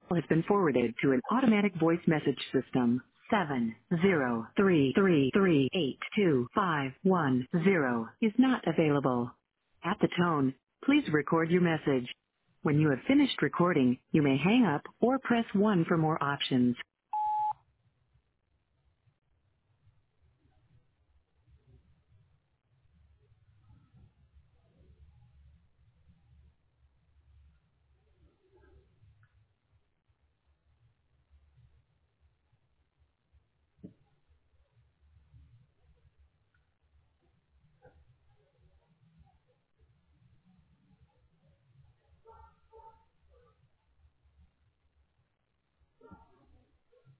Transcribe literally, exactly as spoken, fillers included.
has been forwarded to an automatic voice message system. Seven zero three three three eight two five one zero is not available. At the tone, please record your message. When you have finished recording, you may hang up or press one for more options.